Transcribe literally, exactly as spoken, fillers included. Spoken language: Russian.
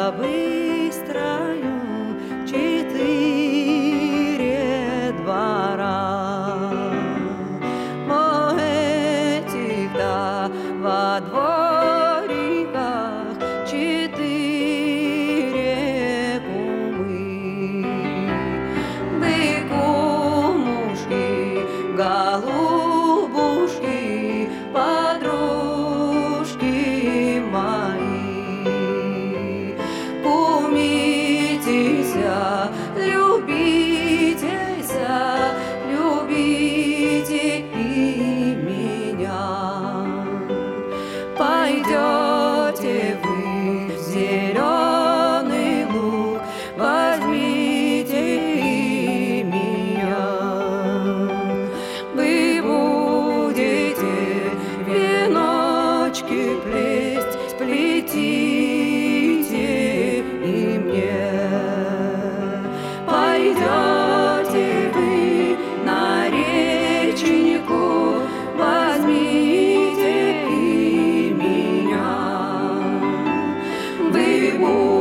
выстрою четыре двора. О этих-то во двориках четыре кумы. Вы кумушки, голубушки, подружки мои. Кумитеся, любитеся, любите и меня. Пойдете вы в зеленый луг, возьмите и меня. Вы будете веночки плесть, сплетите и мне. Пойдете вы на реченьку, возьмите и меня. Вы будете